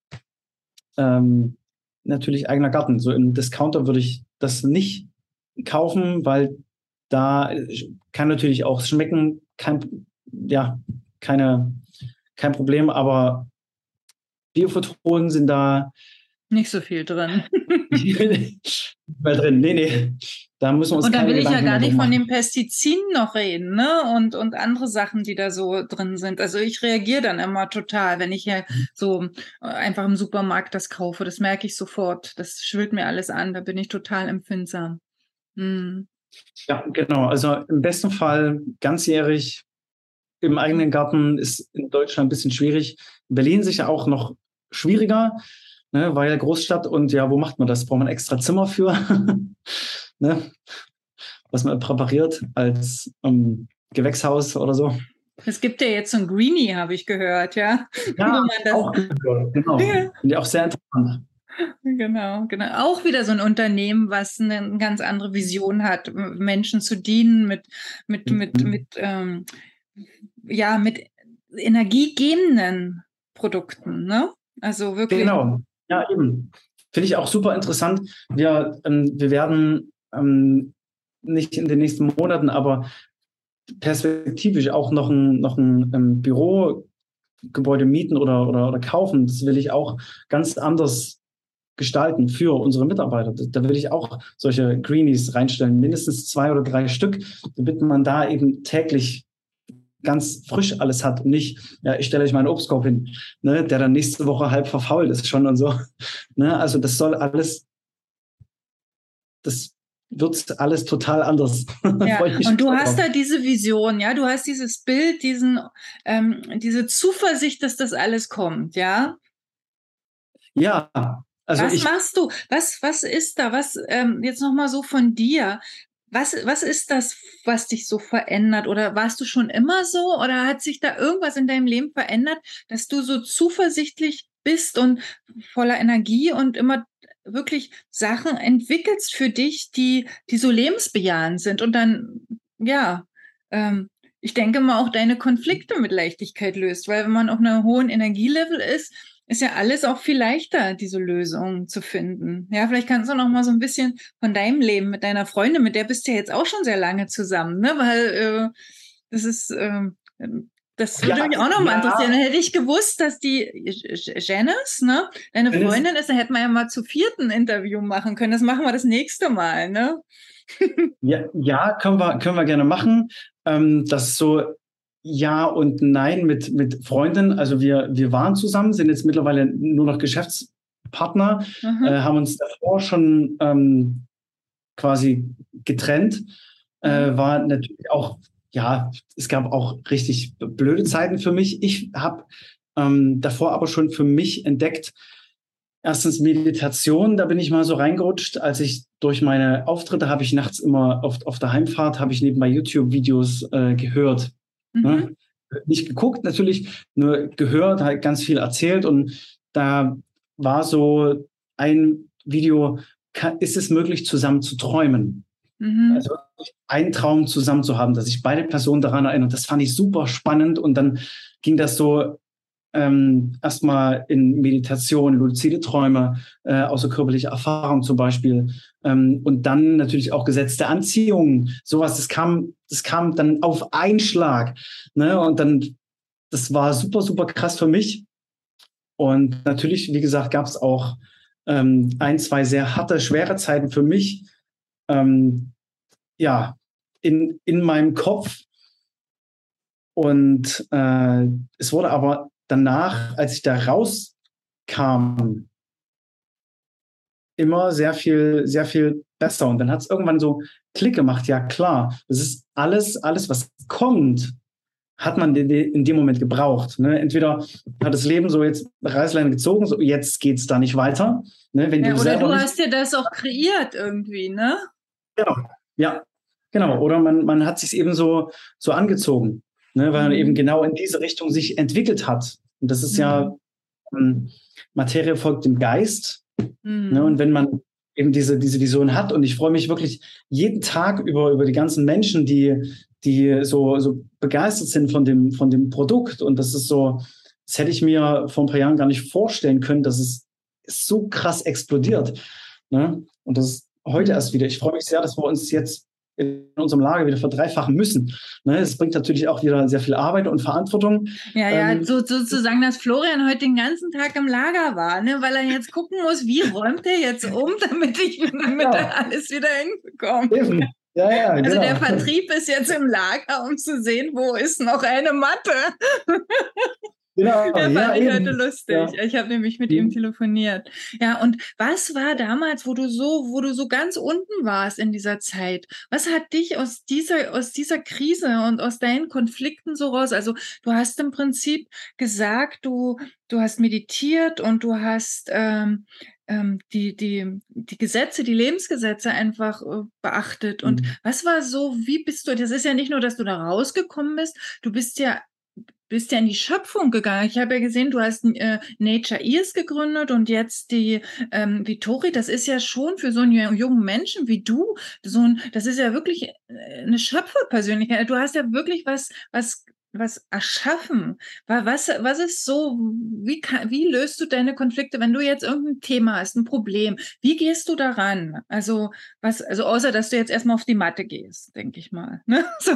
ähm, natürlich eigener Garten. So im Discounter würde ich das nicht kaufen, weil da kann natürlich auch schmecken, kein, ja, keine, kein Problem, aber Biophotonen sind da nicht so viel drin. Weil drin, nee, nee. Da müssen wir uns Und dann will ich ja gar nicht machen. von den Pestiziden noch reden, ne? Und, und andere Sachen, die da so drin sind. Also ich reagiere dann immer total, wenn ich ja so einfach im Supermarkt das kaufe. Das merke ich sofort. Das schwillt mir alles an. Da bin ich total empfindsam. Hm. Ja, genau. Also im besten Fall ganzjährig im eigenen Garten ist in Deutschland ein bisschen schwierig. In Berlin sicher auch noch schwieriger. Ne, weil Großstadt und ja, wo macht man das? Braucht man extra Zimmer für? ne? Was man präpariert als ähm, Gewächshaus oder so. Es gibt ja jetzt so ein Greenie, habe ich gehört, ja. Ja, wo man das auch gehört, genau. Ja. Finde ich auch sehr interessant. Genau, genau. Auch wieder so ein Unternehmen, was eine ganz andere Vision hat, Menschen zu dienen mit, mit, mhm. mit, mit, ähm, ja, mit energiegebenden Produkten, ne? Also wirklich. Genau. Ja, eben. Finde ich auch super interessant. Wir, ähm, wir werden ähm, nicht in den nächsten Monaten, aber perspektivisch auch noch ein, noch ein ähm, Bürogebäude mieten oder, oder, oder kaufen. Das will ich auch ganz anders gestalten für unsere Mitarbeiter. Da will ich auch solche Greenies reinstellen, mindestens zwei oder drei Stück, damit man da eben täglich ganz frisch alles hat und nicht, ja, ich stelle euch meinen Obstkorb hin, ne, der dann nächste Woche halb verfault ist schon und so. Ne, also das soll alles, das wird alles total anders. Ja, und du hast da diese Vision, ja, du hast dieses Bild, diesen, ähm, diese Zuversicht, dass das alles kommt, ja? Ja. Also was ich, machst du? Was, was ist da? Was, ähm, jetzt nochmal so von dir. Was, was ist das, was dich so verändert? Oder warst du schon immer so? Oder hat sich da irgendwas in deinem Leben verändert, dass du so zuversichtlich bist und voller Energie und immer wirklich Sachen entwickelst für dich, die, die so lebensbejahend sind? Und dann, ja, ähm, ich denke mal auch deine Konflikte mit Leichtigkeit löst, weil wenn man auf einem hohen Energielevel ist, ist ja alles auch viel leichter, diese Lösungen zu finden. Ja, vielleicht kannst du noch mal so ein bisschen von deinem Leben mit deiner Freundin, mit der bist du ja jetzt auch schon sehr lange zusammen, ne? Weil äh, das ist, äh, das würde ja, mich auch noch mal ja. interessieren. Dann hätte ich gewusst, dass die Janice, ne, deine Freundin ist, dann hätten wir ja mal zu vierten Interview machen können. Das machen wir das nächste Mal, ne? ja, ja, können wir, können wir gerne machen. Ähm, das ist so Ja und Nein mit, mit Freundin. Also wir, wir waren zusammen, sind jetzt mittlerweile nur noch Geschäftspartner, mhm. äh, haben uns davor schon ähm, quasi getrennt. Mhm. Äh, war natürlich auch, ja, es gab auch richtig blöde Zeiten für mich. Ich habe ähm, davor aber schon für mich entdeckt. Erstens Meditation, da bin ich mal so reingerutscht, als ich durch meine Auftritte habe ich nachts immer auf, auf der Heimfahrt, habe ich nebenbei YouTube-Videos äh, gehört. Mhm. Ne? Nicht geguckt natürlich, nur gehört, halt ganz viel erzählt und da war so ein Video, kann, ist es möglich, zusammen zu träumen? Mhm. Also einen Traum zusammen zu haben, dass sich beide Personen daran erinnern. Das fand ich super spannend und dann ging das so ähm, erstmal in Meditation, luzide Träume, äh, außerkörperliche Erfahrung zum Beispiel ähm, und dann natürlich auch Gesetz der Anziehung, sowas, das kam, das kam dann auf einen Schlag, ne? Und dann, das war super, super krass für mich und natürlich, wie gesagt, gab es auch ähm, ein, zwei sehr harte, schwere Zeiten für mich, ähm, ja, in, in meinem Kopf und äh, es wurde aber danach, als ich da rauskam, immer sehr viel, sehr viel besser. Und dann hat es irgendwann so Klick gemacht. Ja, klar, das ist alles, alles, was kommt, hat man in dem Moment gebraucht. Ne? Entweder hat das Leben so jetzt Reißleine gezogen, so jetzt geht es da nicht weiter. Ne? Wenn ja, du oder du nicht hast dir das auch kreiert irgendwie, ne? Genau, ja, genau. Oder man, man hat sich eben so, so angezogen. Ne, weil man mhm. eben genau in diese Richtung sich entwickelt hat. Und das ist mhm. ja, ähm, Materie folgt dem Geist. Mhm. Ne, und wenn man eben diese, diese Vision hat, und ich freue mich wirklich jeden Tag über, über die ganzen Menschen, die, die so, so begeistert sind von dem, von dem Produkt. Und das ist so, das hätte ich mir vor ein paar Jahren gar nicht vorstellen können, dass es so krass explodiert. Ne? Und das ist heute erst wieder. Ich freue mich sehr, dass wir uns jetzt in unserem Lager wieder verdreifachen müssen. Ne, es bringt natürlich auch wieder sehr viel Arbeit und Verantwortung. Ja, ja, ähm, so, sozusagen, dass Florian heute den ganzen Tag im Lager war, ne, weil er jetzt gucken muss, wie räumt er jetzt um, damit ich damit ja. er alles wieder hinbekomme. Ja, ja, also genau. Der Vertrieb ist jetzt im Lager, um zu sehen, wo ist noch eine Matte. Genau, ja, fand ja, ich eben. heute lustig. Ja. Ich habe nämlich mit mhm. ihm telefoniert. Ja, und was war damals, wo du so, wo du so ganz unten warst in dieser Zeit? Was hat dich aus dieser, aus dieser Krise und aus deinen Konflikten so raus? Also du hast im Prinzip gesagt, du, du hast meditiert und du hast ähm, ähm, die, die, die Gesetze, die Lebensgesetze einfach äh, beachtet. Und mhm. was war so, wie bist du, das ist ja nicht nur, dass du da rausgekommen bist, du bist ja bist ja in die Schöpfung gegangen. Ich habe ja gesehen, du hast äh, Nature Ears gegründet und jetzt die ähm, Vittori. Das ist ja schon für so einen jungen Menschen wie du, so ein, das ist ja wirklich eine Schöpferpersönlichkeit. Du hast ja wirklich was, was, was erschaffen. Was, was ist so, wie, kann, wie löst du deine Konflikte, wenn du jetzt irgendein Thema hast, ein Problem? Wie gehst du daran? Also, was, also außer, dass du jetzt erstmal auf die Matte gehst, denke ich mal. Ne? So.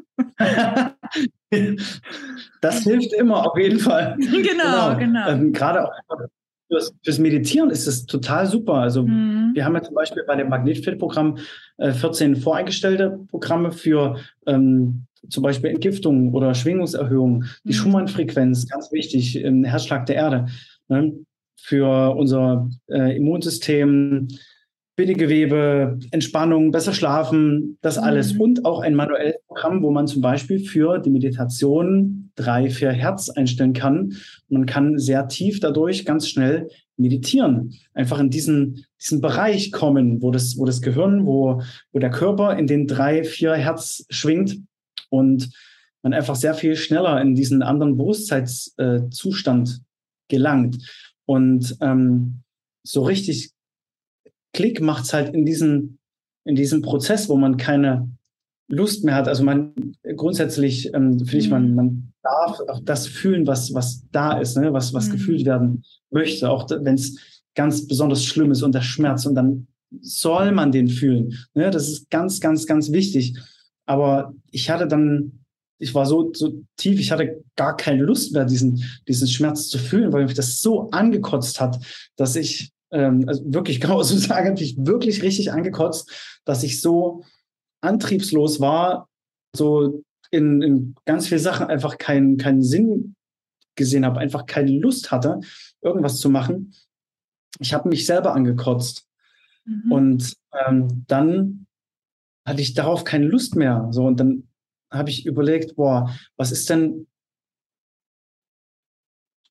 Das hilft immer, auf jeden Fall. Genau, genau. genau. Ähm, gerade auch fürs, fürs Meditieren ist es total super. Also mhm. wir haben ja zum Beispiel bei dem Magnetfeld-Programm äh, vierzehn voreingestellte Programme für ähm, zum Beispiel Entgiftung oder Schwingungserhöhung, die mhm. Schumann-Frequenz, ganz wichtig, im Herzschlag der Erde, ne? Für unser äh, Immunsystem, Bindegewebe, Entspannung, besser schlafen, das alles. Mhm. Und auch ein manuelles Programm, wo man zum Beispiel für die Meditation drei, vier Hertz einstellen kann. Man kann sehr tief dadurch ganz schnell meditieren. Einfach in diesen, diesen Bereich kommen, wo das, wo das Gehirn, wo, wo der Körper in den drei, vier Hertz schwingt und man einfach sehr viel schneller in diesen anderen Bewusstseinszustand äh, gelangt. Und ähm, so richtig Klick macht es halt in diesen, in diesem Prozess, wo man keine Lust mehr hat. Also man grundsätzlich ähm, finde ich, man, man darf auch das fühlen, was, was da ist, ne? was, was mhm. gefühlt werden möchte, auch wenn es ganz besonders schlimm ist und der Schmerz. Und dann soll man den fühlen. Ne? Das ist ganz, ganz, ganz wichtig. Aber ich hatte dann, ich war so, so tief, ich hatte gar keine Lust mehr, diesen, diesen Schmerz zu fühlen, weil mich das so angekotzt hat, dass ich also wirklich, kann man so sagen, habe ich wirklich richtig angekotzt, dass ich so antriebslos war, so in, in ganz vielen Sachen einfach keinen keinen Sinn gesehen habe, einfach keine Lust hatte, irgendwas zu machen. Ich habe mich selber angekotzt. Mhm. Und ähm, dann hatte ich darauf keine Lust mehr. So, und dann habe ich überlegt, boah, was ist denn,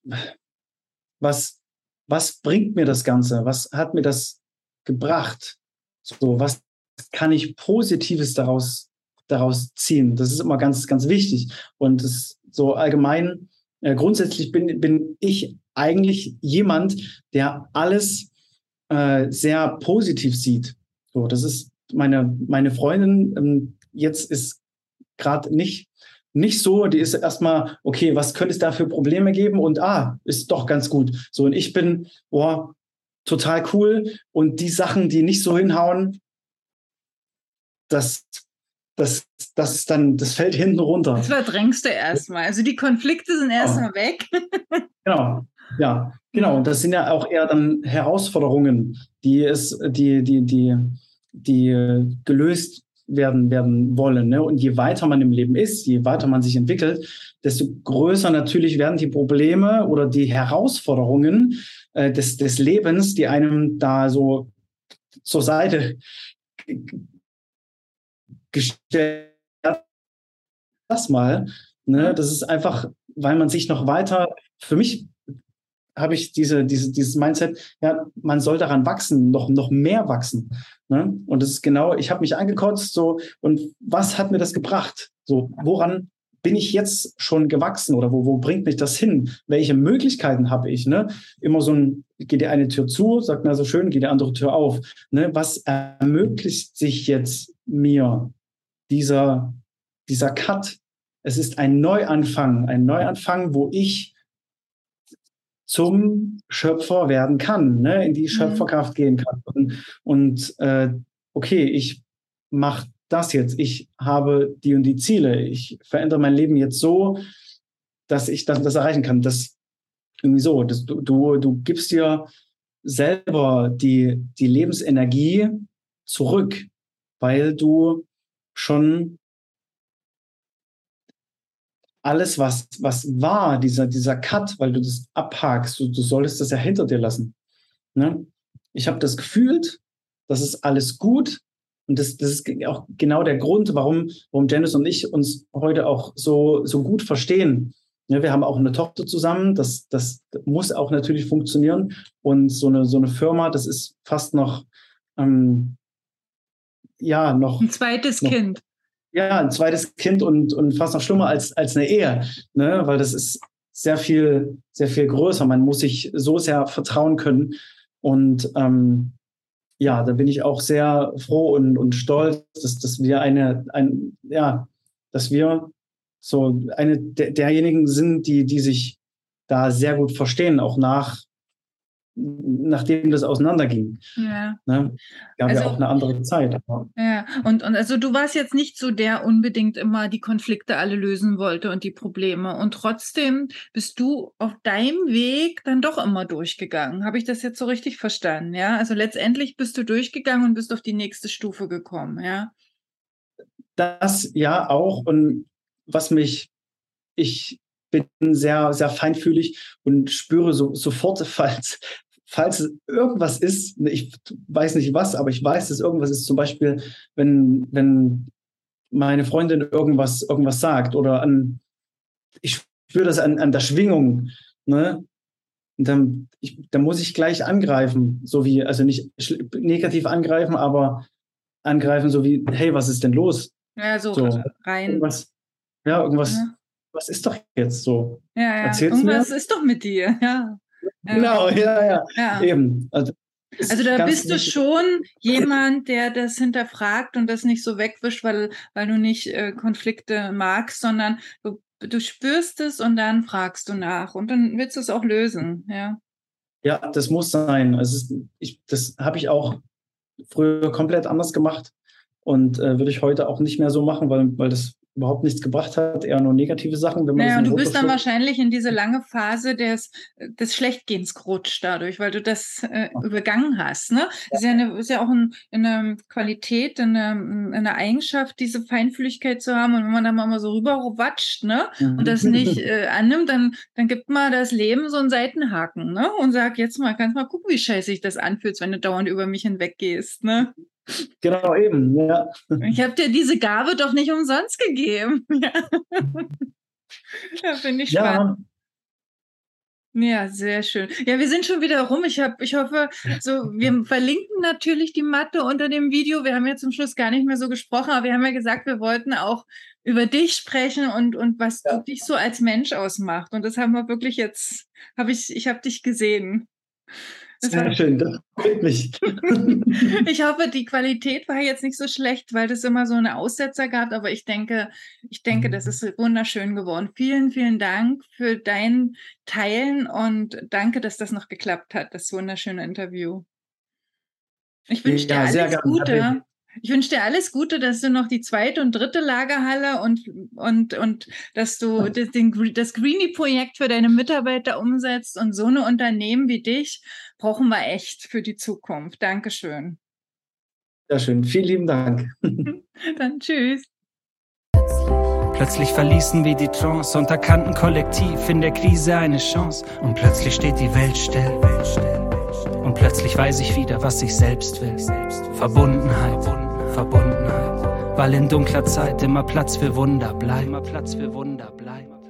was, was bringt mir das Ganze? Was hat mir das gebracht? So, was kann ich Positives daraus, daraus ziehen? Das ist immer ganz, ganz wichtig. Und das so allgemein, äh, grundsätzlich bin, bin ich eigentlich jemand, der alles äh, sehr positiv sieht. So, das ist meine, meine Freundin, ähm, jetzt ist gerade nicht, nicht so, die ist erstmal, okay, was könnte es da für Probleme geben? Und ah, ist doch ganz gut. So, und ich bin, boah, total cool. Und die Sachen, die nicht so hinhauen, das, das, das ist dann, das fällt hinten runter. Das verdrängst du erstmal. Also die Konflikte sind erstmal oh. weg. Genau, ja, genau. Und das sind ja auch eher dann Herausforderungen, die es, die, die, die, die gelöst werden, werden wollen. Ne? Und je weiter man im Leben ist, je weiter man sich entwickelt, desto größer natürlich werden die Probleme oder die Herausforderungen äh, des, des Lebens, die einem da so zur Seite gestellt. Das mal, ne? Das ist einfach, weil man sich noch weiter, für mich habe ich diese, diese, dieses Mindset, ja, man soll daran wachsen, noch, noch mehr wachsen. Ne? Und das ist genau, ich habe mich angekotzt, so, und was hat mir das gebracht? So, woran bin ich jetzt schon gewachsen oder wo, wo bringt mich das hin? Welche Möglichkeiten habe ich? Ne? Immer so ein, geht die eine Tür zu, sagt mir so schön, geht die andere Tür auf. Ne? Was ermöglicht sich jetzt mir dieser, dieser Cut? Es ist ein Neuanfang, ein Neuanfang, wo ich zum Schöpfer werden kann, ne? In die Schöpferkraft gehen kann. Und, und äh, okay, ich mache das jetzt. Ich habe die und die Ziele. Ich verändere mein Leben jetzt so, dass ich das, das erreichen kann. Das irgendwie so. Das, du, du, du gibst dir selber die, die Lebensenergie zurück, weil du schon alles, was, was war, dieser, dieser Cut, weil du das abhakst, du, du solltest das ja hinter dir lassen. Ne? Ich habe das gefühlt, das ist alles gut. Und das, das ist auch genau der Grund, warum, warum Janice und ich uns heute auch so, so gut verstehen. Ja, wir haben auch eine Tochter zusammen, das, das muss auch natürlich funktionieren. Und so eine, so eine Firma, das ist fast noch, ähm, ja, noch... Ein zweites noch, Kind. Ja, ein zweites Kind und, und fast noch schlimmer als, als eine Ehe, ne? Weil das ist sehr viel, sehr viel größer. Man muss sich so sehr vertrauen können. Und ähm, ja, da bin ich auch sehr froh und, und stolz, dass, dass wir eine, ein, ja, dass wir so eine der, derjenigen sind, die, die sich da sehr gut verstehen, auch nach nachdem das auseinanderging. Ja. Ne? Gab also, ja auch eine andere Zeit. Ja, und, und also du warst jetzt nicht so der unbedingt immer die Konflikte alle lösen wollte und die Probleme. Und trotzdem bist du auf deinem Weg dann doch immer durchgegangen. Habe ich das jetzt so richtig verstanden? Ja, also letztendlich bist du durchgegangen und bist auf die nächste Stufe gekommen, ja? Das ja auch. Und was mich, ich bin sehr, sehr feinfühlig und spüre so, sofort, falls, falls irgendwas ist, ich weiß nicht was, aber ich weiß, dass irgendwas ist, zum Beispiel, wenn, wenn meine Freundin irgendwas, irgendwas sagt oder an, ich spüre das an, an der Schwingung, ne? Und dann, ich, dann muss ich gleich angreifen, so wie, also nicht negativ angreifen, aber angreifen, so wie, hey, was ist denn los? Ja, so, so rein. Irgendwas, ja, irgendwas. Ja. Was ist doch jetzt so? Ja, ja. Erzähl's Irgendwas mir? ist doch mit dir, ja. Genau, ja, ja, ja. eben. Also, also da bist du schon jemand, der das hinterfragt und das nicht so wegwischt, weil, weil du nicht äh, Konflikte magst, sondern du, du spürst es und dann fragst du nach und dann willst du es auch lösen, ja. Ja, das muss sein. Es ist, ich, das habe ich auch früher komplett anders gemacht und äh, würde ich heute auch nicht mehr so machen, weil, weil das überhaupt nichts gebracht hat, eher nur negative Sachen. Wenn man naja, das und du bist dann wahrscheinlich in diese lange Phase des, des Schlechtgehens gerutscht dadurch, weil du das äh, übergangen hast. Ne? Das ist ja, eine, ist ja auch ein, eine Qualität, eine, eine Eigenschaft, diese Feinfühligkeit zu haben. Und wenn man dann mal so rüberwatscht, ne, und das nicht äh, annimmt, dann, dann gibt man das Leben so einen Seitenhaken, ne, und sagt, jetzt mal, kannst mal gucken, wie scheiße sich das anfühlt, wenn du dauernd über mich hinweggehst, ne? Genau, eben, ja. Ich habe dir diese Gabe doch nicht umsonst gegeben. Ja, ja finde ich spannend. Ja, sehr schön. Ja, wir sind schon wieder rum. Ich hab, ich hoffe, so, wir verlinken natürlich die Matte unter dem Video. Wir haben ja zum Schluss gar nicht mehr so gesprochen, aber wir haben ja gesagt, wir wollten auch über dich sprechen und, und was ja. du dich so als Mensch ausmacht. Und das haben wir wirklich jetzt, habe ich, ich habe dich gesehen. Das Sehr war, schön, das freut mich. Ich hoffe, die Qualität war jetzt nicht so schlecht, weil das immer so eine Aussetzer gab, aber ich denke, ich denke, das ist wunderschön geworden. Vielen, vielen Dank für dein Teilen und danke, dass das noch geklappt hat, das wunderschöne Interview. Ich wünsche dir ja, alles Gute. Ich wünsche dir alles Gute, dass du noch die zweite und dritte Lagerhalle und, und, und dass du das, den, das Greenie-Projekt für deine Mitarbeiter umsetzt und so eine Unternehmen wie dich brauchen wir echt für die Zukunft. Dankeschön. Sehr schön. Vielen lieben Dank. Dann tschüss. Plötzlich verließen wir die Trance und erkannten kollektiv in der Krise eine Chance. Und plötzlich steht die Welt still. Und plötzlich weiß ich wieder, was ich selbst will. Verbundenheit, Verbundenheit. Weil in dunkler Zeit immer Platz für Wunder bleibt. Immer Platz für Wunder bleibt.